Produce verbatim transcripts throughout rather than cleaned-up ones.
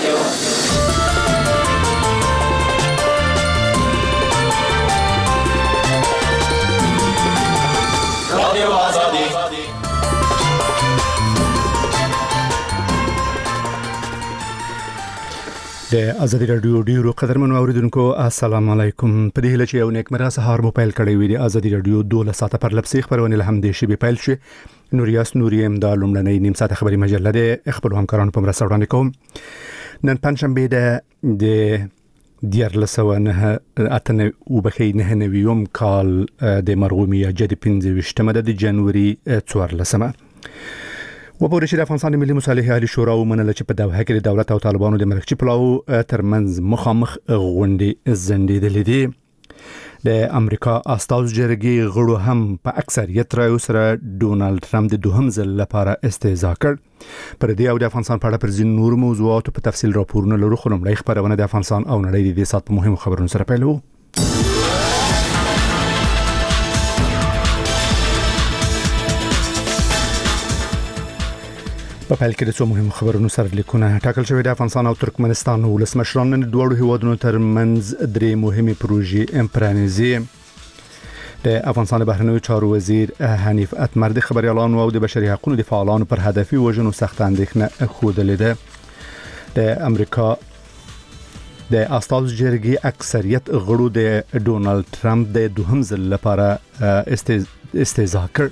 رادیو آزادی. د ازادي رادیو ډیرو قدرمنو اوریدونکو السلام علیکم. په دې هله چې یو نیکمرغه سهار مو پیل کړی وي د ازادي رادیو دوه ساعته پر لپسې خبرونه له هم د شی پیل شي. نوریاس نوریم د لومړنۍ نیم ساعته خبري مجله د خپل همکارانو په مرسته وړاندې کوم. نن پنځشنبه ده د دیارلسو نه اتنه وبخې نه نویوم کال د مرغومي جدي پنځه وشتمه د جنوري څوارلسمه. وبوري چې د افغانستان ملي مصالحه عالی شورا ومنله چې په دوحه کې د دولت او طالبانو د مرکزي پلاو ترمنځ مخامخ غونډې زندېدلې دي. د امریکا استازو جرګې غړو هم په اکثریت رایو سره ډونالد ټرمپ د دوهم ځل لپاره استهزاء کړ. پر دې او د افغانستان په اړه پر ځین نور موضوعاتو په تفصیل راپورونه لرو. خو لومړی خبرونه د افغانستان او نړۍ د دې سات په مهمو خبرونو سره پیلو. په پیل کې د څو مهمو خبرونو سره لیکونه ټاکل شوې د افغانستان او ترکمنستان ولسمشران د دوه هیوادونو ترمنځ درې مهمه پروژې امپرانیزي. د افغانستان بهرنیو چارو وزیر حنیف اتمر د خبريالانو او د بشري حقوقو د فعالانو پر هدفي وژنو سخت اندېښنه خوده ده. د امریکا د استازو جرګې اکثریت غړو د ډونالد ټرمپ د دوهم ځل لپاره استهزاء کړ.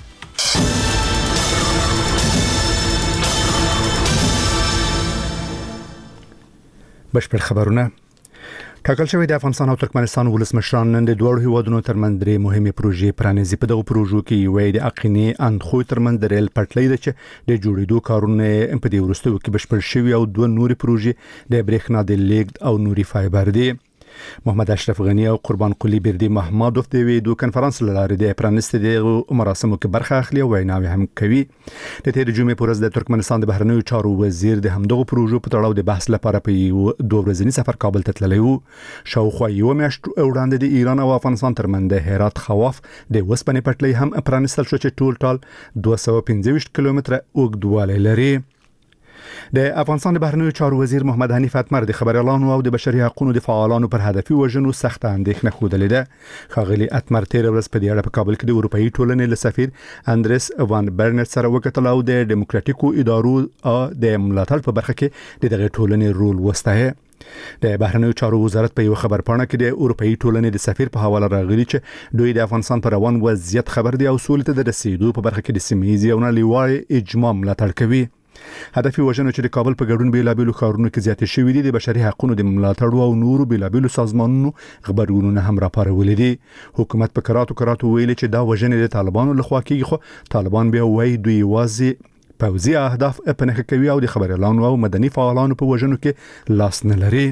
بشپړ خبرونه. ټاکل شوی د افغانستان او ترکمنستان ولسمشران نن د دوه هیوادونو ترمنځ درې مهمه پروژې پرانیزي. په دغه پروژو کې یوې د اقینې اندخو ترمنځ د ریل پټلۍ ده چې د جوړېدو کارونه په دې وروستیو کې بشپړ شوي او دوه نوري پروژې د برېښنا د لیږد او نوري فایبر دي. محمد اشرف غنی او قربان قلی بردی محمدوف د ویډیو کانفرنس لاره د پرانیستي د مراسمو کې برخه اخلي او ویناوي هم کوي. د تیر جمعې پورز د ترکمنستان د بهرنیو چارو وزیر د همدغه پروژو په تړاو د بحث لپاره په یو دوه ورځنی سفر کابل ته تللی وو. شاوخوا یو میاشت وړاندې د ایران او افغانستان ترمنځ د هرات خواف د وسپنې پټلۍ هم پرانیستل شو چې ټول ټال دوه سوه او پنځه ویشت کیلومتره اوږدوالی لري. د افغانستان د بهرنیو چارو وزیر محمد حنیف اتمر د خبريالانو او د بشري حقوقو د فعالانو پر هدفي وژنو سخت اندېښنه خوده ده. خاغلی اتمر تیر ورځ په دې اړه په کابل کې د اروپאי ټولنې له سفیر اندریس وان برنټ سره وکتل او د ډیموکراتیکو ادارو د ملاتړ په برخه کې دغه ټولنې رول وستایه. د بهرنیو چارو وزارت په یو خبرپاڼه کې د اروپאי ټولنې د سفیر په حواله راغلي چې دوی د افغانستان پر روان وضعیت خبر دي او سولې ته د رسیدو په برخه کې د سیمه‌یزي او نړیوال اجماع ملاتړ کوي. هدفي وژنو چې د کابل په ګډون بیلابېلو ښارونو کې زیاتې شوې دي د بشري حقوقو د ملاتړ او نورو بیلابېلو سازمانونو خبرونه هم راپارولې دي. حکومت په کراتو کراتو ویلي چې دا وژنې د طالبانو لخوا کېږي، خو طالبان بیا وایي دوی وازي پوځي اهداف په نښه کوي او د خبريالانو او مدني فعالانو په وژنو کې لاس نه لري.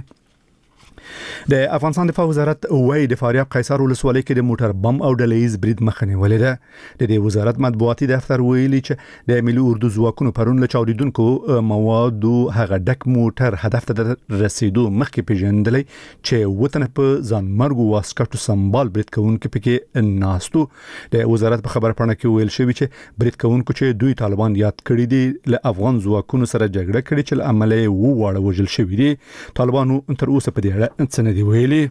د افغانستان دفاع وزارت وایي د فاریاب قیصر ولسوالۍ کې د موټر بم او ډلهیز برید مخه نیولې ده. د دې وزارت مطبوعاتي دفتر ویلي چې د ملي اردو ځواکونو پرون له چاودیدونکو موادو هغه ډک موټر هدف ته رسیدو مخکې پیژندلې چې وطن په ځانمرګو واسکټو سمبال برید کوونکو پکې ناستو. د وزارت په خبرپاڼه کې ویل شوی چې برید کوونکو چې دوی طالبان یاد کړی دي له افغان ځواکونو سره جګړه کړې چې عمله وو واړه وژل شوی دي. طالبانو تر اوسه په دې اړه څه نه دی ویلي.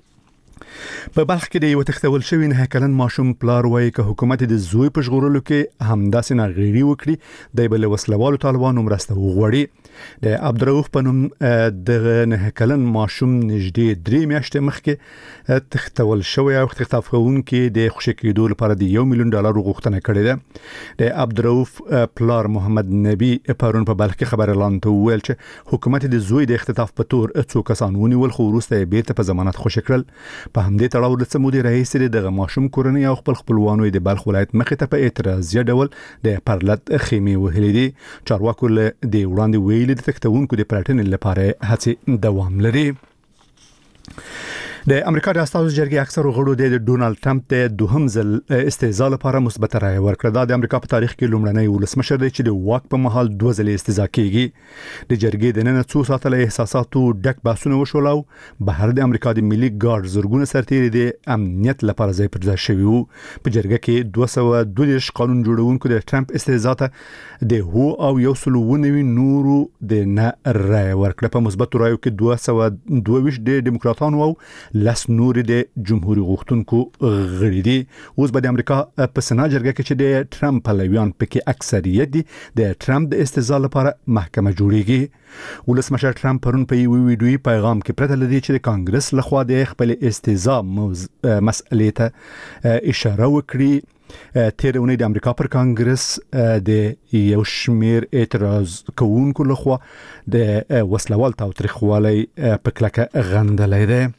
په بلخ کې د یو تختول شوی نه کلن ماشوم پلار وایي چې حکومت د زوی په ژغورلو کې همداسې ناغېړي وکړي د بل وسلوالو طالبانو مرسته وغوړي. د عبدالرؤف په نوم د نه کلن ماشوم نږدې درې میاشتې مخکې تختول شوی او تختافونکي د خوشی کېدو لپاره د یو میلیون ډالر غوښتنه کړې ده. د عبدالرؤف پلار محمد نبی پرون په بلخ کې خبر اعلان ته ویل چې حکومت د زوی د اختطاف په تور څو کسان ونیول خو وروسته بیرته په ضمانت خوشی کړل. په همدې تړاو د سمودي رئیس د ماشوم کورنۍ او خپل خپلوانو د بلخ ولایت مخې ته په اعتراضي ډول د پرلط خیمه وهلې دي. چارواکو له د وړاندې ویلي د تختونکو د پلټنې لپاره هڅې دوام لري. د امریکا د استازو جرګې اکثر غړو د ډونالد ټرمپ د دوهم ځل استهزاء لپاره مثبت رائے ورکړه. دا د امریکا په تاریخ کې لومړنی ولسمشر دی چې د واک په مهال دوه ځلې استهزاء کیږي. د جرګې د نن څو ساعته له احساساتو ډک بحثونه وشول او بهر د امریکا د ملي ګارد زرګونه سرتیري د امنیت لپاره ځای پر ځای شوي وو. په جرګه کې دوه سوه دوه دېرش قانون جوړونکو د ټرمپ استهزاء ته د هو او یو سل و نوي نورو د نه رائے ورکړه. په مثبت رائے کې دوه سوه دوه ویشت د ډیموکراتانو او لس نور د جمهوریت غوښتونکو غړي دي. اوس به د امریکا په سنا جرګه کې چې د ټرمپ پلویان پکې اکثریت دي د ټرمپ د استهزاء لپاره محکمه جوړیږي. ولسمشر ټرمپ پرون په یو ویډیوي پیغام کې پرته لدی چې د کانګرس لخوا د خپل استهزاء مسئلې ته اشاره وکړي. تیر اونۍ د امریکا پر کانګرس د یو شمیر اعتراض کوونکو لخوا د وسلوال تاوتریخوالي په کلکه غندلې ده.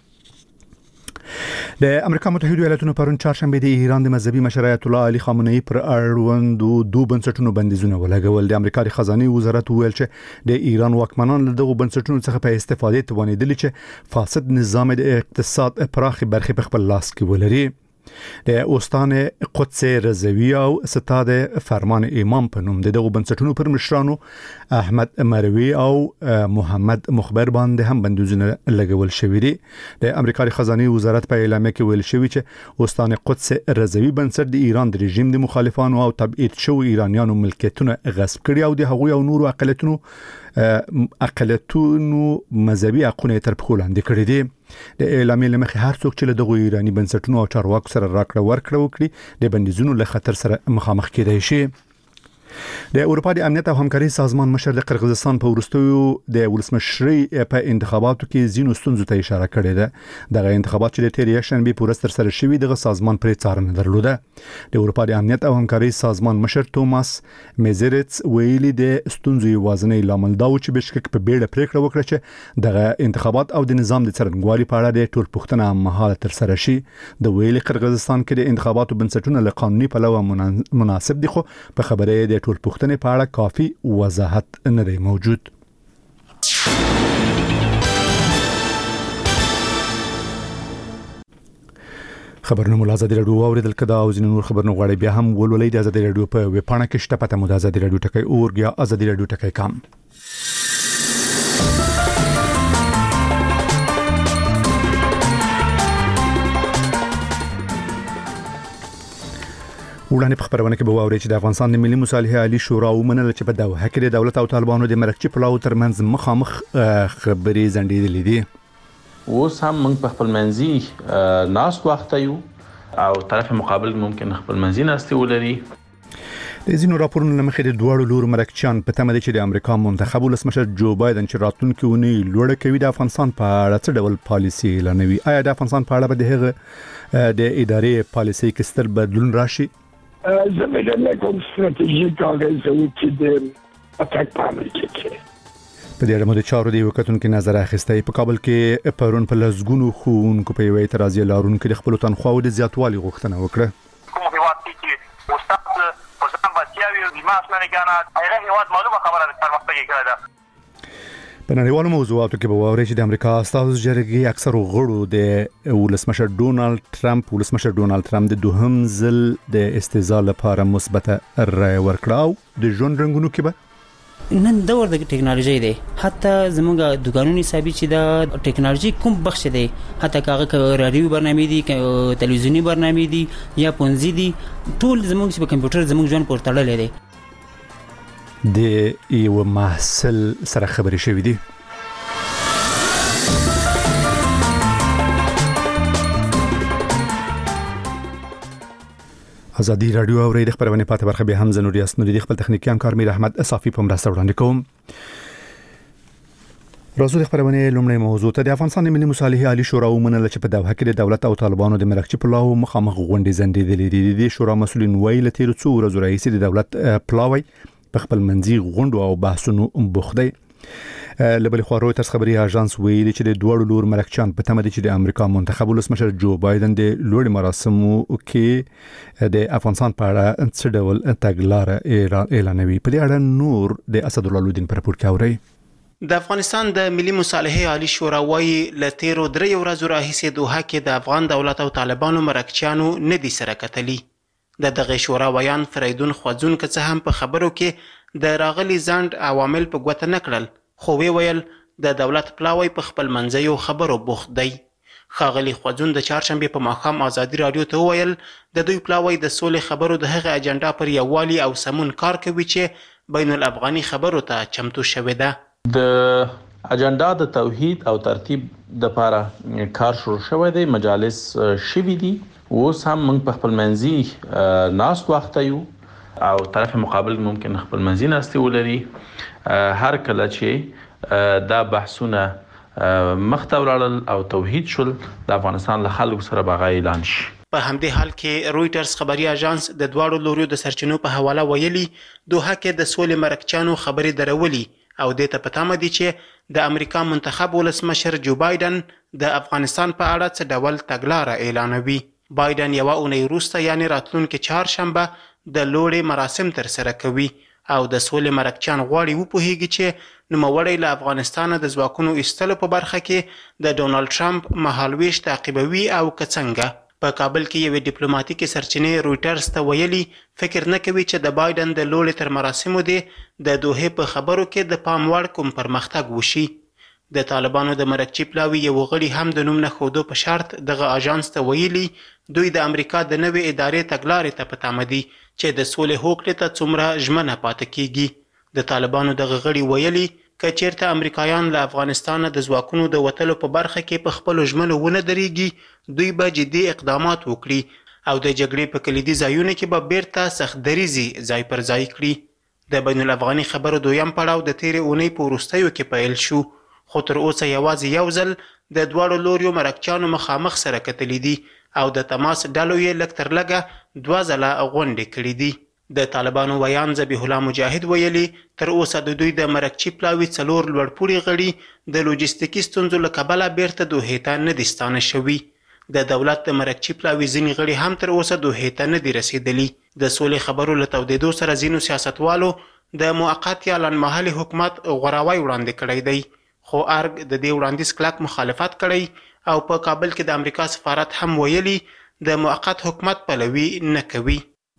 د امریکا متحده ایالاتونو پرون چهارشنبه د ایران د مذهبي مشر آیت الله علي خامنه‌ای پر اړوندو دوه بنسټونو بندیزونه ولګول. د امریکا د خزانه وزارت ویل چې د ایران واکمنان له دغه بنسټونو څخه په استفاده توانیدل چې فاسد نظام د اقتصاد پراخي برخه په خپل لاس کې ولري. د استان قدس رضوی او ستاد فرمان امام په نوم دغه بنسټونو پر مشرانو احمد مروي او محمد مخبر باندې هم بندیزونه لګول شوې دي. د امریکا د خزانه وزارت په اعلامیه کې ویل شوی چې استان قدس رضوی بنسټ د ایران د رژیم د مخالفانو او تبعید شو ایرانیانو ملکیتونه غصب کړي او د هغوی او نورو اقلیتونو اقلیتونو مذهبي حقونه تر پښو لاندې کړي دي. د اعلامیې لمخې هر څوک چې له دغه ایرانی بنسټونو او چارواکو سره راکړه ورکړه وکړي د بندیزونو له خطر سره مخامخ کېدای شي. د اروپا د امنیت او همکاري سازمان مشر د قرغیزستان په وروستیو د ولسمشرۍ په انتخاباتو کې زینو ستونزو ته اشاره کړې ده. دغه انتخابات چې د تیر شنبه په ورځ تر سره شوي دغه سازمان پرې څارنه درلوده. د اروپا د امنیت او همکاري سازمان مشر توماس میزرتس ویلي د ستونزو یوازینی لامل دا و چې بشکک په بیړه پریکړه وکړه چې دغه انتخابات او د نظام د څرنګوالي په اړه د ټول پوښتنه مهاله تر سره شي. د ویلي قرغیزستان کې د انتخاباتو بنسټونه له قانوني پلوه مناسب دي خو په خبره د ټول پوښتنې په اړه کافي وضاحت نه دی موجود. خبرونه مو آزادي رادیو اوریدل کدا او ځینې نور خبرونه غواړي بیا هم ولولئ د آزادي رادیو په ویب پاڼه کې شته پته مو د آزادي رادیو ټکی اورګ یا آزادي رادیو ټکی کام. وړاندې په خبرونه کې به واوري چې د افغانستان د ملي مصالحې عالی شورا ومنل چې په دوحه کې د دولت او طالبانو د مرکزي پلاو ترمنځ مخامخ خبرې زندېدلې دي. اوس هم موږ په خپل منځي ناست وخت یو او طرف مقابل ممکن خپل منځي ناستي ولري. د ځینو راپورونو لمخې د دوړو لور مرکچیان په تمه دي چې د امریکا منتخب ولسمشر جو بایدن چې راتلونکي ونی لوړه کوي د افغانستان په اړه څه ډول پالیسي اعلانوي. آیا د افغانستان په اړه به د هغه د ادارې پالیسي کې ستر بدلون راشي؟ زمینه کوم ستراتیژیک اغیزه چې د اتاک په عمل کې کوي. په دې اړه مو د چارو دی وکړونکو نظر اخیسته. په کابل کې پرون په لزګونو خوونکو په یوه اعتراضي لارونکو د خپل تنخواو د زیاتوالي غوښتنه وکړه. کوم هیواد چې استاد په ځان بچیاوي او دماغ نه کنه هغه هیواد معلومه خبره ده پرمختګ کړی ده. په نړیوالو موضوعاتو کې به واوري چې د امریکا استازو جرګې اکثر غړو د ولسمشر ډونالد ټرمپ ولسمشر ډونالد ټرمپ د دوهم ځل د استهزاء لپاره مثبت رائے ورکړه او د ژوند رنګونو کې به نن دور د ټکنالوژي دی. حتی زموږ د قانوني حسابي چې د ټکنالوژي کوم بخش دی حتی کاغه رادیو برنامه دي تلویزیونی برنامه دي یا پونځي دي ټول زموږ په کمپیوټر زموږ ژوند پورې تړلې دي. د یو محصل سره خبرې شوې دي. آزادي رادیو او ریډ خبرونه پاتې برخه به هم زنوري اسنوري د خپل تخنیکی همکار میر احمد صافی په مرسته وړاندې کوم. راځو د خبرونه لومړی موضوع ته. د افغانستان ملي مصالحې عالی شورا ومنل چې په دوحه کې د دولت او طالبانو د مرکزي پلاو مخامخ غونډې زندېدلې دي. د شورا مسولین ویل تیر څو ورځې راځي د دولت پلاوی په خپل منځي غونډو او بحثونو بوخت دی. لبل خو رويټرز خبري اژانس ویلي چې د دوړو لور مرکچان په تمه دي چې د امریکا منتخب ولسمشر جو بایدن د لوړ مراسمو کې د افغانستان په اړه څه ډول تګلارې اعلانوي. په دې اړه نور د اسد الله الدین پر راپور کې اوري. د افغانستان د ملي مصالحې عالی شورا وايي له تیرو دریو ورځو راهیسې دوحه کې د افغان دولت او طالبانو مرکچیانو نه دي سره کتلي. د دغه شورا ویان فریدون خوځونکي څه هم په خبرو کې د راغلي ځنډ عوامل په ګوته نه کړل، خو وی ویل د دولت پلاوی په خپل منځیو خبرو بوخت دی. ښاغلي خوځون د چهارشنبې په ماښام ازادي راډیو ته وویل د دوی پلاوی د سولې خبرو د هغه اجنډا پر یووالي او سمون کار کوي چې بین الافغاني خبرو ته چمتو شوې ده. د اجنډا د توحید او ترتیب د لپاره کار شروع شوی دی، مجالس شوي دي، اوس هم موږ په خپل منځي ناست وخت یو او طرف مقابل ممکن خپل منځي ناستي ولري. هر کله چې دا بحثونه مخته ولاړل او توحید شول د افغانستان له خلکو سره به اعلان شي. په همدې حال کې رویټرز خبري اژانس د دواړو لوریو د سرچینو په حواله ویلي دوحه کې د سولې مرکچیانو خبرې درولي او دې ته پته مده چې د امریکا منتخب ولسمشر جو بایدن د افغانستان په اړه څه ډول تګلاره اعلانوي. بایدن یو اونۍ وروسته یعنی راتلونکي چهارشنبه د لوړې مراسم تر سره کوي او د سولې مرکچیان غواړي وپوهیږي چې نوموړی له افغانستانه د ځواکونو ایستلو په برخه کې د ډونالد ټرمپ مهالویش تعقیبوي او که څنګه. په کابل کې یوې ډیپلوماټیکي سرچینې رویټرز ته ویلي فکر نه کوي چې د بایدن د لوړې تر مراسمو دی د دوحې په خبرو کې د پام وړ کوم پرمختګ وشي. د طالبانو د مرکچي پلاوي یو غړي هم د نوم نه ښودو په شرط دغه اژانس ته ویلي دوی د امریکا د نوې ادارې تګلارې ته په تمه دي چې د سولې هوکړې ته څومره ژمنه پاتې کیږي. د طالبانو دغه غړي ویلي که چیرته امریکایان له افغانستانه د ځواکونو د وتلو په برخه کې په خپلو ژمنو ونه درېږي دوی به جدي اقدامات وکړي او د جګړې په کلیدي ځایونو کې به بیرته سخت دریزي ځای پر ځای کړي. د بین الافغاني خبرو دویم پړاو د تیرې اونۍ په وروستیو کې پیل شو، خو تر اوسه یوازې یو ځل د دواړو لوریو مرکچیانو مخامخ سره کتلي دي او د تماس ډلو یې لږ تر لږه دوه ځله غونډې کړي دي. د طالبانو ویان ذبیح الله مجاهد ویلي تر اوسه د دوی د مرکچي پلاوي څلور لوړپوړي غړي د لوجستیکي ستونزو له کبله بیرته دوحې ته نه دي ستانه شوي. د دولت د مرکچي پلاوي ځینې غړي هم تر اوسه دوحې ته نه دي رسیدلي. د سولې خبرو له تودېدو سره ځینو سیاستوالو د موقت یا لنډمهالي حکومت غوراوی وړاندې کړی دی، خو ارګ د دې وړاندیز کلک مخالفت کړی او په کابل کې د امریکا سفارت هم ویلي د موقت حکومت پلوي نه کوي.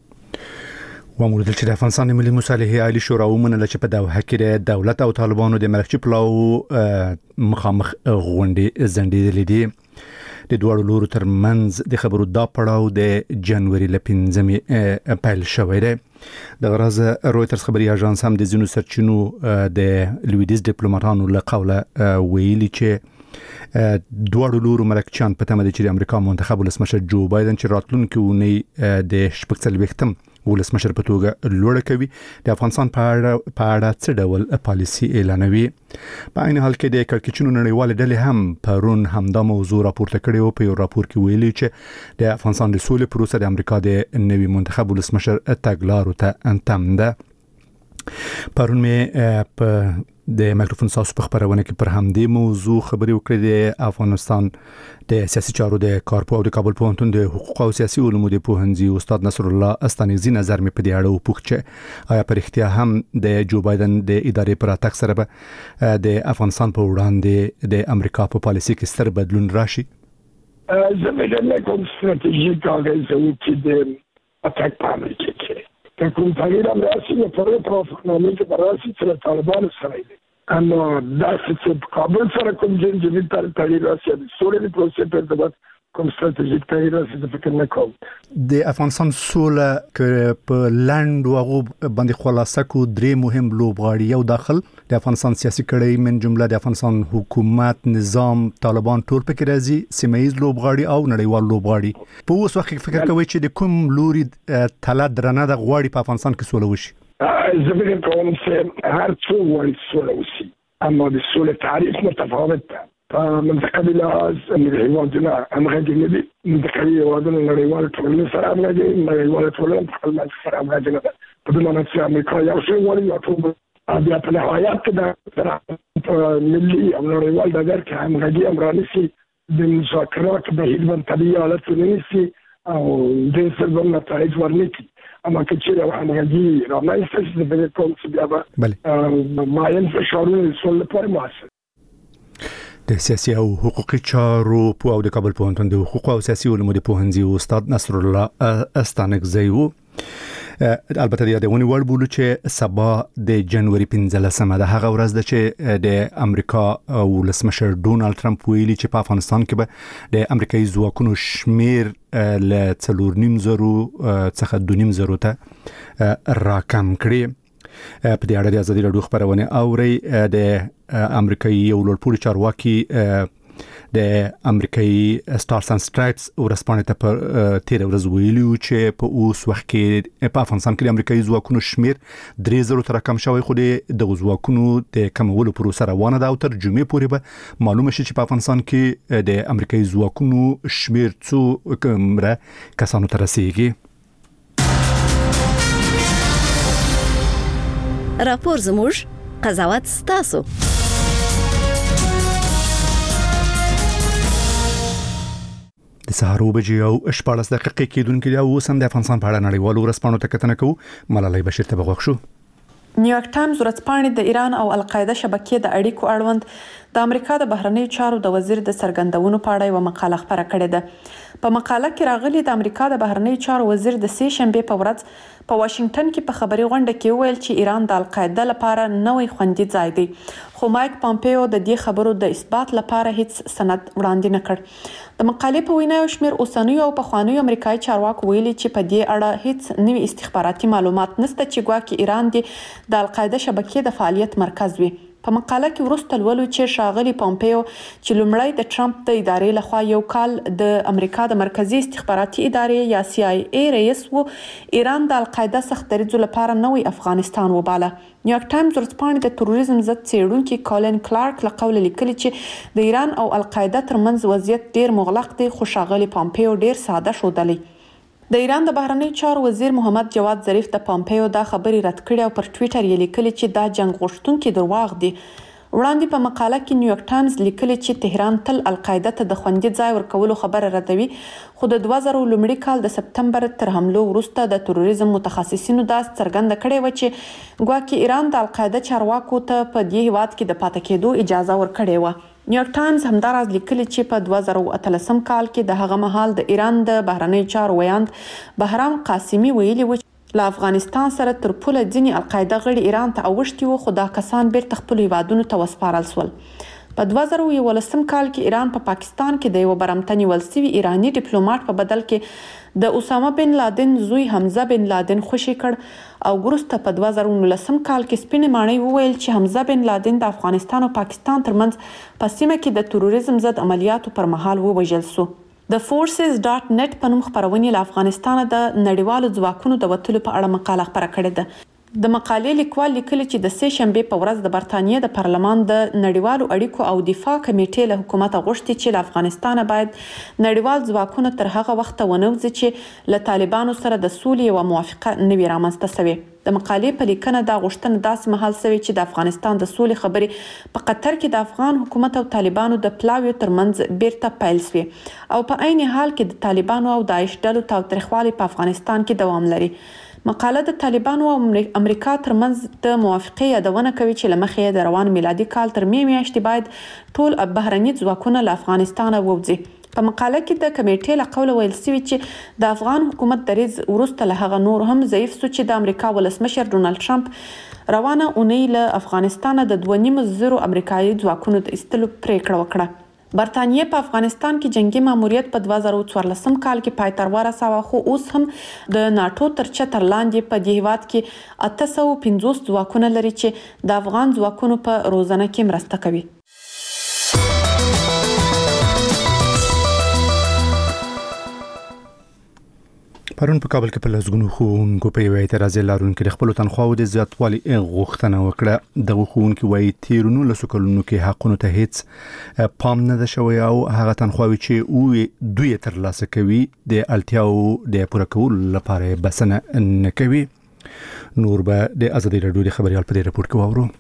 وموردل چې د افغانستان ملي مصالحې عالی شورا ومنله چې په دوحه کې د دولت او طالبانو د مرکچي پلاو مخامخ غونډې ځنډېدلې دي. د دواړو لورو ترمنځ د خبرو دا پړاو د جنوري له پنځمې پیل شوی دی. د غرض رویټرز خبري اژانس هم د ځینو سرچینو د لویدیز ډیپلوماټانو له قوله ویلي چې دواړو لورو مرکچیان په تمه دي چې د امریکا منتخب ولسمشر جو بایدن چې راتلونکي اونۍ د شپږ څلوېښتم ولسمشر په توګه لوړه کوي د افغانستان په اړه په اړه څه ډول پالیسي اعلانوي. په عین حال کې د کړکېچونو نړیوال ډلې هم پرون همدا موضوع راپورته کړی او په یو راپور کې ویلي چې د افغانستان د سولې پروسه د امریکا د نوي منتخب ولسمشر تګلارو ته تم ده. پرون مې په د مایکروفون ساسو په خبرونه کې پر همدې موضوع خبري وکړې. د افغانستان د سیاسي چارو د کارپو او د کابل پوهنتون د حقوق او سیاسي علومو د پوهنځي استاد نصر الله استانیزي نظر مې په دې اړه وپوښت چې آیا پر اختیار هم د جو بایدن د ادارې پر اتاک سره به د افغانستان په وړاندې د امریکا په پالیسي کې ستر بدلون راشي؟ زه فکر نه کوم ستراتیژیک اغیز وکړي د اتاک په امریکا کې. که کوم تغییر هم راسي نو په توافقنامې کې به راسي چې له طالبانو سره وي، اما داسې چې په کابل سره کوم جنجالي تغییر راسي د سولې د پروسې په ارتباط کوم ستراتیژیک تغییر راسي زه فکر نه کوم. د افغانستان سوله که په لنډ وغو باندې خلاصه کو درې مهم لوبغاړي یو داخل د افغانستان سیاسي کړۍ من جمله د افغانستان حکومت نظام طالبان ټول پکې راځي، سیمایي لوبغاړي او نړیوال لوبغاړي. په اوس وخت کې فکر کوي چې د کوم لوري تله درنه د غواړي په افغانستان کې سوله وشي؟ زه فکر کوم چې هر څو غواړي سوله وشي، اما د سولې تعریف متفاوت ده. په منطقه لحاظ هیوادونه همغږي نه دي، منطقوي هیوادونه نړیوال ټولنې سره همغږي، نړیوال ټولنه په خپل منځ سره همغږي نه ده. په دې معنی چې امریکا یو شی غواړي او ټول بیا په نهایت کې د ملي او نړیوال ډګر کې همغږي هم رانیسي، د مذاکراتو بهیر باندې طبیعي حالت ونیسي او د سربم نتایج ورنکړي. اما که چې همغږي رامنځته شي د بل کوم څه بیا به ماین فشارونه سول لپاره موثر. د سیاسي او حقوقي چارو په او د کابل پوهنتون د حقوق او سیاسي علومو د پوهنځي استاد نصر الله استانکزی وو. البته د یادونې وړ بولو چې سبا د جنوري پنځلسمه د هغه ورځ ده چې د امریکا ولسمشر ډونالد ټرمپ ویلي چې په افغانستان کې به د امریکایي ځواکونو شمیر له څلور نیم زرو څخه دوه نیم زرو ته راکم کړي. په دې اړه د ازادي راډیو خبرونه اوري د امریکایي یو لوړپوړي چارواکي د امریکایي سټارز اند سټرایپس ورسپانې ته په تیر ورځ ویلي چې په اوس وخت کې په افغانستان کې د امریکایي ځواکونو شمیر درې زرو تر کم شوی، خو د ځواکونو د کمولو پروسه روانه ده او تر جمعې پورې به معلومه شي چې په افغانستان کې د امریکایي ځواکونو شمیر څو کومره کسانو ته رسیږي. راپور زموږ، قضاوت ستاسو. د سهار وبجې او شپاړس دقیقې کېدونکې دا اوس هم د افغانستان په اړه نړیوالو ورځپاڼو ته کتنه کوو. ملالۍ بشیر ته بغوښ شو. نیویارک ټایمز ورځپاڼې د ایران او القاعده شبکې د اړیکو اړوند د امریکا د بهرنیو چارو د وزیر د څرګندونو په اړه یو مقاله خپره کړې ده. په مقاله کې راغلي د امریکا د بهرنیو چارو وزیر د سې شنبې په ورځ په واشنگټن کې په خبري غونډه کې وویل چې ایران د القاعده لپاره نوې خوندي ځای دی، خو مایک پامپیو د دې خبرو د اثبات لپاره هیڅ سند وړاندې نه کړ. د مقالې په وینا یو شمېر اوسنیو او پخوانیو امریکایي چارواکو ویلي چې په دې اړه هیڅ نوي استخباراتي معلومات نشته چې ګواکې ایران د القاعده شبکې د فعالیت مرکز وي. په مقاله کې وروسته لولو چې ښاغلي پامپیو چې لومړی د ټرمپ د ادارې لخوا یو کال د امریکا د مرکزی استخباراتي ادارې یا سی آی ای رئیس وو، ایران د القاعده سخت دریځو لپاره نوې افغانستان وباله. نیویارک ټایمز ورځپاڼې د تروریزم ضد څېړونکي کالین کلارک له قوله لیکلي چې د ایران او القاعده ترمنځ وضعیت ډیر مغلق دی، خو ښاغلي پامپیو ډیر ساده ښودلی. د ایران د بهرنیو چارو وزیر محمد جواد ظریف د پامپیو دا خبرې رد کړې او پر ټویټر یې لیکلي چې دا جنگ غوښتونکي درواغ دي. وړاندې په مقاله کې نیویارک ټایمز لیکلي چې تهران تل القاعده ته د خوندي ځای ورکولو خبره ردوي، خو د دوه زره لومړي کال د سپتمبر تر حملو وروسته د تروریزم متخصصینو دا څرګنده کړې و چې ګواکې ایران د القاعده چارواکو ته په دې هیواد کې د پاتې کېدو اجازه ورکړې وه. نیویارک ټایمز همداراز لیکلي چې په دوه زره اتلسم کال کې د هغه مهال د ایران د بهرنیو چارو ویاند بهرام قاسمي ویلي و له افغانستان سره تر پوله ځینې القاعده غړي ایران ته اوښتي وو، خو دا کسان بیرته خپلو هیوادونو ته وسپارل شول. په دوه زره یولسم کال کې ایران په پا پاکستان کې د یو برمته نیول شوي ایراني ډیپلوماټ په بدل کې د اسامه بن لادن زوی حمزه بن لادن خوشي کړ او وروسته په دوه زره نولسم کال کې سپینې ماڼۍ وویل چې حمزه بن لادن د افغانستان او پاکستان ترمنځ په سیمه کې د تروریزم ضد عملیاتو پر مهال ووژل شو. د فورسز ډاټ نت په نوم خبرونې له افغانستانه د نړیوالو ځواکونو د وتلو په اړه مقاله خپره کړې ده. د مقالې لیکوال لیکلي چې د سې شنبې په ورځ د برتانیې د پارلمان د نړیوالو اړیکو او دفاع کمیټې له حکومته غوښتي چې له افغانستانه باید نړیوال ځواکونه تر هغه وخته ونه وځي چې له طالبانو سره د سولې یوه موافقه نه وي رامنځته شوې. د مقالې په لیکنه دا غوښتنه داسې مهال شوې چې د افغانستان د سولې خبرې په قطر کې د افغان حکومت او طالبانو د پلاویو ترمنځ بیرته پیل شوې او په عین حال کې د طالبانو او داعش ډلو تاوتریخوالی په افغانستان کې دوام لري. مقاله د طالبانو او امریکا ترمنځ د موافقې یادونه کوي چې له مخې د روان میلادي کال تر می میاشتې باید ټول بهرني ځواکونه له افغانستانه ووځي. په مقاله کې د کمیټې له قوله ویل شوي چې د افغان حکومت دریځ وروسته له هغه نور هم ضعیف شو چې د امریکا ولسمشر ډونالد ټرمپ روانه اونۍ له افغانستانه د دوه نیم زرو امریکایي ځواکونو د ایستلو پریکړه وکړه. برتانیې په افغانستان کې جنگي ماموریت په دوه زره څوارلسم کال کې پای ته ورساوه، خو اوس هم د ناټو تر چتر لاندې په دې هیواد کې اته سوه پنځوس ځواکونه لري چې د افغان ځواکونو په روزنه کې مرسته کوي. پرون په کابل کې په لسګونو ښوونکو په یو اعتراضي لارونکو د خپلو تنخواو د زیاتوالي غوښتنه وکړه. دغه ښوونکي وایي تیرو نولسو کلونو کې حقونو ته هیڅ پام نه ده شوی او هغه تنخواوې چې دوی ترلاسه کوي د اړتیاو د پوره کولو لپاره بسنه نه کوي. نور به د ازادي راډیو د خبريال په دې راپور کې واورو.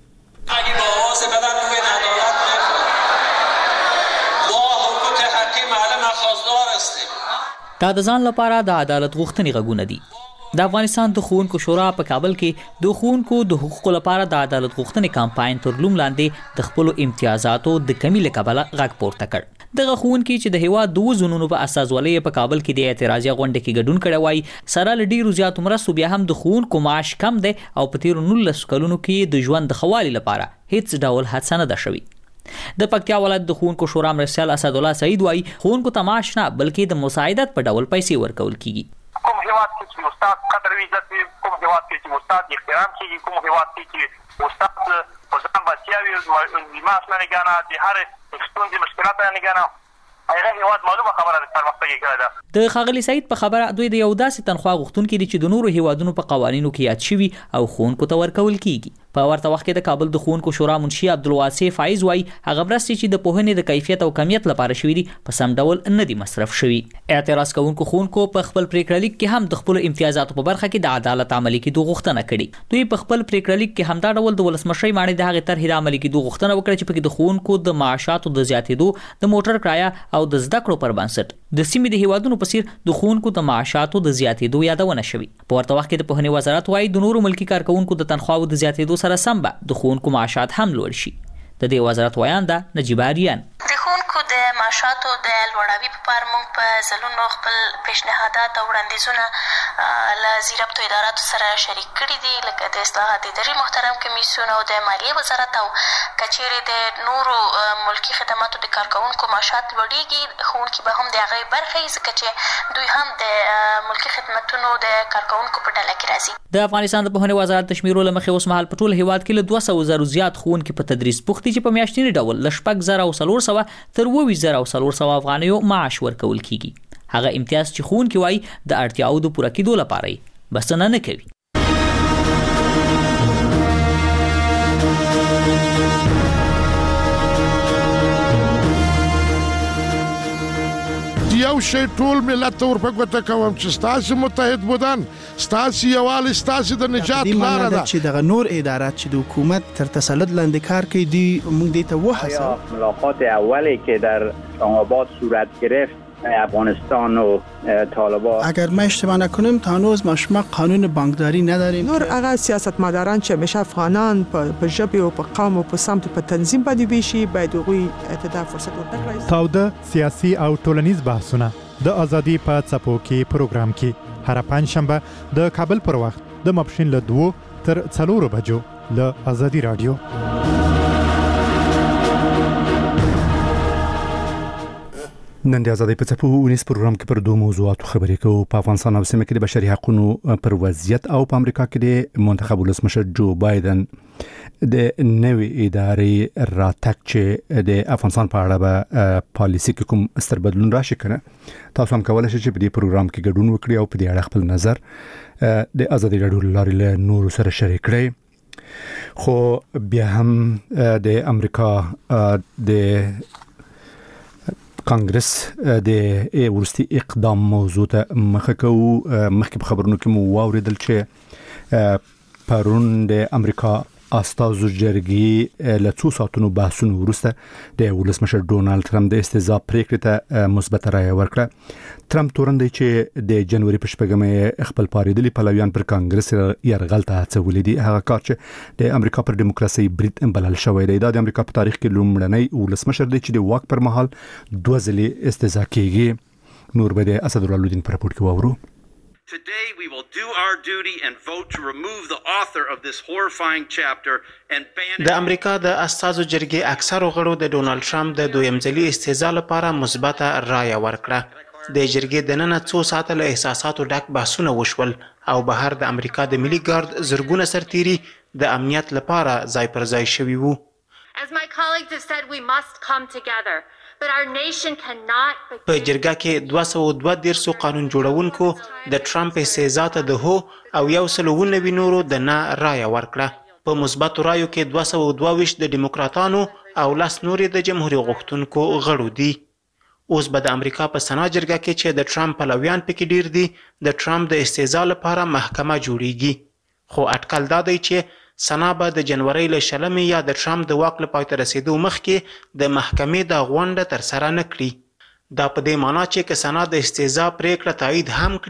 دا د ځان لپاره د عدالت غوښتنې غږونه دي. د افغانستان د ښوونکو شورا په کابل کې د ښوونکو د حقوقو لپاره د عدالت غوښتنې کمپاین تر لوم لاندې د خپل امتیازاتو د کمی له کبله غږ پورته کړ. دغه ښوونکي چې د هیواد د وزنونو په استازولۍ په کابل کې د اعتراضي غونډه کې ګډون کړی وای سره له ډیرو زیاتو مرستو بیا هم د ښوونکو معاش کم دی او په تیرو نولس کلونو کې د ژوند د ښه والي لپاره هیڅ ډول هڅه نه ده شوې. د پکتیا ولایت د ښوونکو شورا مرستیال اسدالله سعید وای ښوونکو ته معاش نه بلکې د مساعدت په ډول پیسې ورکول کیږي. کوم هیواد کې چې استاد قدر او عزت وي، کوم هیواد کې چې استاد احترام کیږي، کوم هیواد کې چې استاد په ځان بسیا وي، معاش نه لګانا د هر ستونزې مشکلات نه لګانا هغه هیواد معلومه خبره ده پرمختګ کړی ده. د ښاغلي سعید په خبره دوی د یو داسې تنخوا غوښتونکي دي چې د نورو هیوادونو په قوانینو کې یاد شوي او ښوونکو ته ورکول کیږي. په ورته وخت کې د کابل د ښوونکو شورا منشي عبدالواسع فایز وای هغه مرستې چې د پوهنې د کیفیت او کمیت لپاره شوي دي په سم ډول نه دي مصرف شوي. اعتراض کوونکو ښوونکو په خپل پریکړه لیک کې هم د خپل امتیازاتو په برخه کې د عدالت عملي کېدو غوښتنه کړې. دوی په خپل پریکړه لیک کې همدا ډول د ولسمشر ماڼۍ د هغې طرحې د عملي کېدو غوښتنه وکړه چې پکې د ښوونکو د معاشاتو د زیاتېدو، د موټر کرایه او د زده کړو پر بنسټ د سیمې د هیوادونو په څیر د ښوونکو د معاشاتو د زیاتېدو یادونه شوې. په ورته وخت کې د پوهنې وزارت وايي د نورو ملکي کارکونکو د تنخواو د زیاتېدو سره سم به د ښوونکو معاشات هم لوړ شي. د دې وزارت وایانده نجیبه اریان د ښوونکو د معاشاتو د لوړاوي په اړه موږ په ځلونو خپل پیشنهادات او وړاندیزونه له ضربتو اداراتو سره شریک کړي دي، لکه د اصلاحات اداري محترم کمیسیون او د مالیې وزارت. او کچېرې د نورو ملکي خدماتو د کارکونکو معاشات لوړیږي، ښوونکي به هم د هغې برخه وي ځکه چې دوی هم د ملکي خدمتونو د کارکونکو په ډله کې راځي. د افغانستان د پوهنې وزارت د شمیرو له مخې اوس مهال په ټول هیواد کې له دوه سوه زرو زیات ښوونکي په تدریس بوخت دي چې په میاشتني ډول له شپږ زره او څلور سوه تر اووه ویشت زره او څلور سوه افغانیو معاش ورکول کیږي. هغه امتیاز چې ښوونکي وایي د اړتیاو د پوره کېدو لپاره یې بسنه نه کوي. یو شی ټول ملت ته ورپګوته کوم چې ستاسو متحد بودن، ستاسو یووالی ستاسو د نجات لاره ده. چې دغه نور ادارات چې د حکومت تر تسلط لاندې کار کوي دي موږ دې ته وهڅوو. ملاقات اولی که در اسلام‌آباد صورت گرفت افغانستان و طالبان، اگر ما اشتباه نکنیم تا هنوز ما شما قانون بانکداری نداریم. نور هغه سیاستمداران چې همیشه افغانان په ژبه او په قوم او په سمت په تنظیم باندې ویشي باید هغوی ته فرصت ورکړي. تاوده سیاسي او ټولنیز بحثونه د ازادي په څپو کې پروګرام کې هر پنځشنبه د کابل پر وخت د ماپښین له دوه تر څلورو بجو له ازادي رادیو. نن د ازادۍ په څپو ونیس پروګرام کې پر دوه موضوعاتو خبرې کوو. په افغانستان او سیمه کې د بشري حقوقو پر وضعیت او په امریکا کې د منتخب ولسمشر جو بایدن د نوې ادارې راتګ چې د افغانستان په اړه به پالیسي کې کوم ستر بدلون راشي کنه. تاسو هم کولای شئ چې په دې پروګرام کې ګډون وکړئ او په دې اړه خپل نظر د ازادۍ رادیو لارې له نورو سره شریک کړئ. خو بیا هم د امریکا د کانګرس د ورستي اقدام موضوع ته مخه کوو. مخکې په خبرونو کې مو واوریدل چې پرون د امریکا استازو جرګې له څو ساعتونو بحثونو وروسته د ولسمشر ډونالد ترامپ د استهزاء پریکړې ته مثبت رایه ورکړه. ترامپ تورن دی چې د جنوري په شپږمه خپل پاریدلي پلویان پر کانګرس یرغل ته هڅولې دي. هغه کار چې د امریکا پر دیموکراسي برید بلل شوی دی. دا د امریکا په تاریخ کې لومړنی ولسمشر دی چې د واک پر مهال دوه ځلې استهزاء کیږي. نور به د اسدالله الدین پر راپور کې واورو. Today we will do our duty and vote to remove the author of this horrifying chapter and ban د امریکا د استازو جرګې اکثرو غړو د ډونالد ټرمپ د دویم ځلي استهزاء لپاره مثبت رایه ورکړه. د جرګې د نن څو ساعته له احساساتو ډک بحثونه وشول او بهر د امریکا د ملي ګارد زرګونه سرتیري د امنیت لپاره ځای پر ځای شوي وو. As my colleagues have said, we must come together. But our nation cannot په جرګه کې دوه سوه دوه دېرش قانون جوړونکو د ټرمپ استهزاء ته د هو او یو سل اووه نوي نورو د نه رایه ورکړه. په مثبتو رایو کې دوه سوه دوه ویشت د ډیموکراتانو او لس نورې د جمهوریت غوښتونکو غړو دي. اوس به د امریکا په سنا جرګه کې چې د ټرمپ پلویان پکې ډیر دي د ټرمپ د استهزاء لپاره محکمه جوړیږي. خو اټکل دا دی چې سنا به د جنوري له شلمې یا د ټرمپ د واک له پای ته رسیدو مخکې د محکمې د غونډه ترسره نه کړي. دا په دې معنا چې که سنا د استهزاء پریکړه تایید هم کړي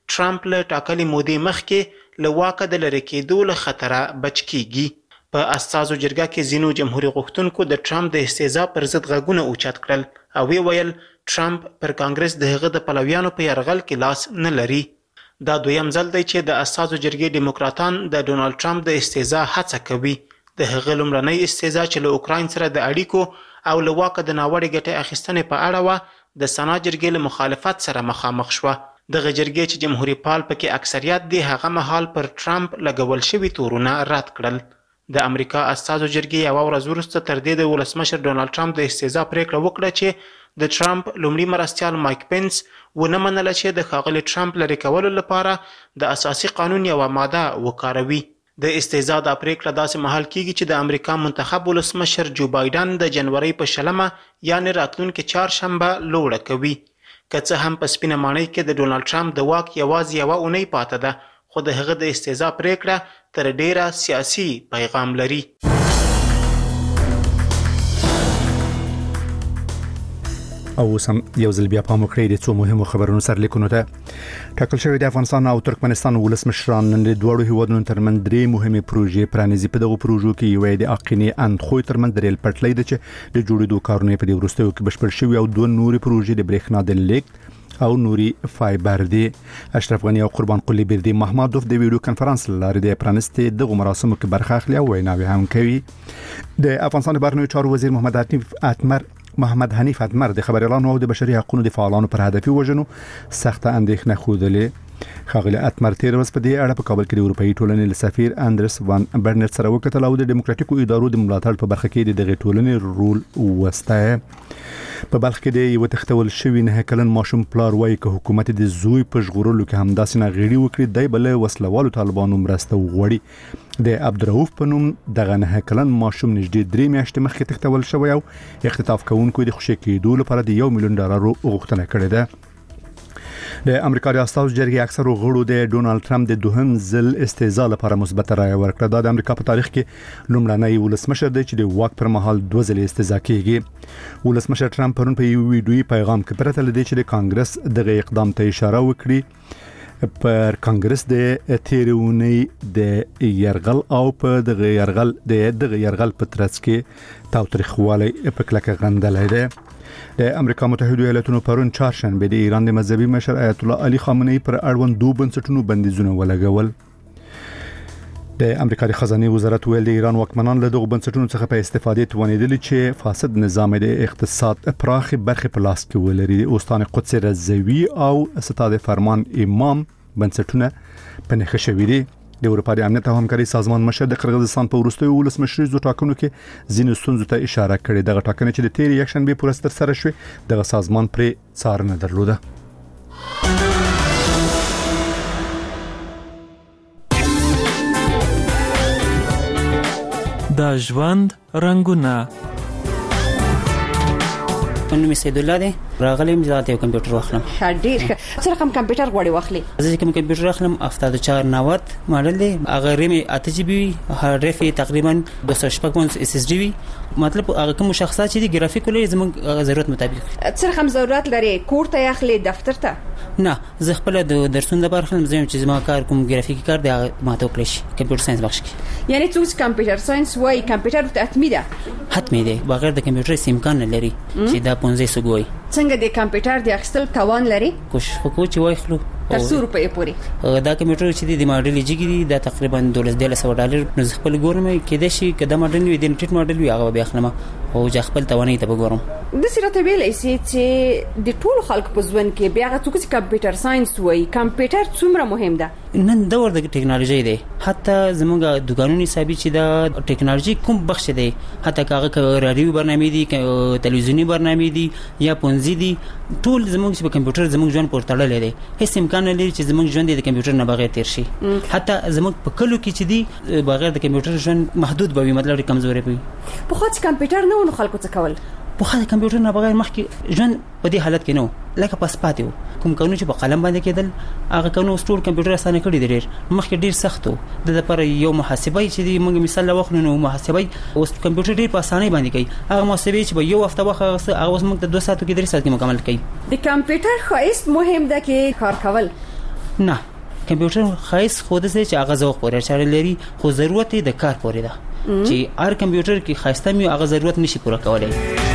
ټرمپ له ټاکلې مودې مخکې له واکه د لرې کېدو له خطره بچ کیږي. په استازو جرګه کې ځینو جمهوریت غوښتونکو د ټرمپ د استهزاء پر ضد غږونه اوچت کړل او وی ویل ټرمپ پر کانګرس د هغه د پلویانو په یرغل کې لاس نه لري. دا دویم ځل دی چې د استازو جرګې ډیموکراتان د ډونالد ټرمپ د استهزاء هڅه کوي. د هغه لومړنۍ استهزاء چې له اوکراین سره د اړیکو او له واکه د ناوړې ګټې اخیستنې په اړه وه د سنا جرګې له مخالفت سره مخامخ شوه. دغه جرګې چې جمهوریت پال پکې اکثریت دی هغه مهال پر ټرمپ لګول شوي تورونه رد کړل. د امریکا استازو جرګې یوه ورځ وروسته تر دې د ولسمشر ډونالد ټرمپ د استهزاء پریکړه وکړه چې د ټرمپ لومړي مرستیال مایک پنس ونه منله چې د ښاغلي ټرمپ لرې کولو لپاره د اساسي قانون یوه ماده وکاروي. د استهزاء دا پریکړه داسې مهال کیږي چې د امریکا منتخب ولسمشر جو بایدن د جنوري په شلمه یعنې راتلونکې چهارشنبه لوړه کوي. که څه هم په سپینه ماڼۍ کې د ډونالد ټرمپ د واک یوازې یوه اونۍ پاته ده، خو د هغه د استهزاء پریکړه تر ډیره سیاسي پیغام لري. او سم یو ځل بیا پام وکړئ د څو مهمو خبرونو سرلیکونو ته. ټاکل شوی د افغانستان او ترکمنستان ولسمشران نن د دوړو هیوادونو ترمنځ درې مهمې پروژې پرانیزي. په دغه پروژو کې یو د اقینې اندخوی ترمنځ د ریل پټلۍ ده چې د جوړېدو کارونه په دې وروستیو کې بشپړ شوي او دوه نورې پروژې د برېښنا د لیږد او نوري فایبر دی. اشرف غنی او قربان قلی بردی محمدوف د ویډیو کانفرنس لاره د پرانستي دغه مراسمو کې برخه اخلي او ویناوي هم کوي. د افغانستان بهرنیو چارو وزیر محمد حنیف اتمر محمد حنیف اتمر د خبريالانو او د بشري حقوقو د فعالانو پر هدفي وژنو سخت اندېښنه خوده. خاغلی اتمر تیر ورځ په دې اړه په کابل کې د اروپאי ټولنې لسفیر اندرس وان برنټ سره وکتل او د ډیموکراتیکو ادارو د ملاتړ په برخه کې د دغه ټولنې رول وسته. په بلخ کې د یو تختول شوی نه کلن ماشوم پلار وایي چې حکومت د زوی په ژغورلو کې همداسې نه غړي وکړي دی بل وسلوالو طالبانو مرسته وغوړي. د عبدالرؤف په نوم دغه نه کلن ماشوم نږدې درې میاشتې مخکې تختول شوی او اختطاف کوونکو د خوشی کېدو لپاره د یو میلیون ډالر غوښتنه کړې ده. د امریکا د استازو جرګې اکثرو غړو د ډونالد ټرمپ د دوهم ځل استهزاء لپاره مثبت رائے ورکړه. دا د امریکا په تاریخ کې لومړنی ولسمشر دی چې د واک پر مهال دوه ځلې استهزاء کیږي. ولسمشر ټرمپ پرون په یو ویډیوي پیغام کې پرته لدی چې د کانګرس دغه اقدام ته اشاره وکړي پر کانګرس د تیرونی د يرغل او په دغه يرغل د دغه يرغل په ترڅ کې تاوتریخوالی په کلکه غندلای دی. د امریکا متحده ایالاتونو پرون چهارشنبه د ایران د مذهبي مشر آیت الله علي خامنه‌ای پر اړوند دوه بنسټونو بندیزونه ولګول. د امریکا د خزانه وزارت ویل د ایران واکمنان له دغه بنسټونو څخه په استفادې توانیدل چې فاسد نظام د اقتصاد پراخ برخه په لاس کې ولري. اوستان قدس رضوی او ستاد فرمان امام بنسټونه په نخښه شوي دي. د اروپا د امنیت او همکاري سازمان مشر د قرغیزستان په وروستیو ولسمشریزو ټاکنو کې ځینې ستونزو ته اشاره کړې. دغه ټاکنې چې د تیر یکشنبه پورې تر سره شوې دغه سازمان پرې څارنه درلوده. د ژوند رنگونه نوم سید الله دی راغلم ځات یو کمپیوټر واخلم. ډیر ښه. څه رقم کمپیوټر غوړي واخلي؟ زه کوم کمپیوټر واخلم هفتاد و چهار نود ماډل دی. هغه ریم اته جی بي هارد ډرایو تقریبا دوه سوه شپږ اس اس ډي وي. مطلب هغه کوم شخصیت چې دی ګرافیک لري زموږ ضرورت مطابق. څه رقم ضرورت لري؟ کور ته اخلي دفتر ته؟ نه زه خپل د درسونو لپاره خپل زم چې زما کار کوم ګرافیکي کار دی هغه ماته وکړي شي کمپیوټر ساينس بخش کې. یعنی څوک کمپیوټر ساينس وای کمپیوټر ته حتمی ده؟ حتمی دی بغیر د کمپیوټر سیم امکان نه لري چې دا پنځه سو ګوي. څنګه د کمپیوټر د اخیستل توان لري؟ کوشش وکړو چې وای خلو تر څو روپۍ پورې دا کمپیوټر چې د ماډل جګی دی دا تقریبا دولس سوه ډالر نو خپل ګورم کې د شي کده ماډل وي د انټرنیټ ماډل وي هغه به اخلم او ځ خپل توانې ته وګورم. د سیرته ویلې سي چې د ټولو خلکو په ځوان کې بیا غوښتل چې کمپیوټر ساينس وای کمپیوټر څومره مهم ده؟ نن دور د ټکنالوژي دی حتی زموږ دکانونو حسابي چې دا ټکنالوژي کوم بخش دی حتی هغه رادیو برنامه دي تلویزیونی برنامه دي یا پونزي دي ټول زموږ په کمپیوټر زموږ ژوند پورته تړلې دي. هیڅ امکان نه لري چې زموږ ژوند د کمپیوټر نه بغیر تیر شي. حتی زموږ په کلو کې چې دي بغیر د کمپیوټر ژوند محدود به وي مطلب کمزوري وي. په خاطر کمپیوټر نه ونو خلکو څه کول په خاطر کمپیوټر نه بغیر مخکې ژوند په دې حالت کې نو لکه پاس پاتې کوم کارونه چې په قلم باندې کېدل هغه کارونه ټول کمپیوټر اسانه کړی دی. ډیر مخکې ډیر سخت و د لپاره یو محاسبه چې موږ مثال واخلو نو محاسبه اوس کمپیوټر ډیر په اسانۍ باندې کوي. هغه محاسبه چې په یو هفته وخت هغه اوس موږ د دوه ساعتو کې درې ساعت کې مکمل کوي. د کمپیوټر خاص مهم ده کې کار کول نه کمپیوټر خاص خود څه چې هغه ذوق پورې چاره لري خو ضرورت د کار پورې ده چې هر کمپیوټر کې خاصه مې هغه ضرورت نشي پوره کولای.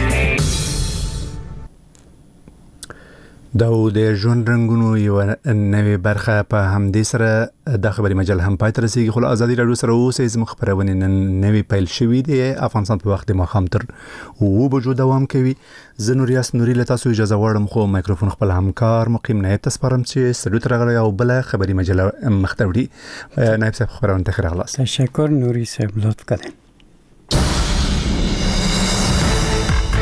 دا د ژوند رنگونو یو نوې برخه په همدې سره د خبري مجل هم پای تر رسیدي. خو ازادي رادیو سره اوسې زموږ خبرونه نن نوې پیل شوې دي. افغانستان په وخت ما خام تر او بجو دوام کوي. زه نوریاس نوري له تاسو اجازه غواړم خو مایکروفون خپل همکار مقیم نه تسپارم چې سلوت راغلی او بل خبري مجله مختوړي. نائب صاحب خبرونه ته خیر خلاص. تشکر نوري صاحب لطف کړئ.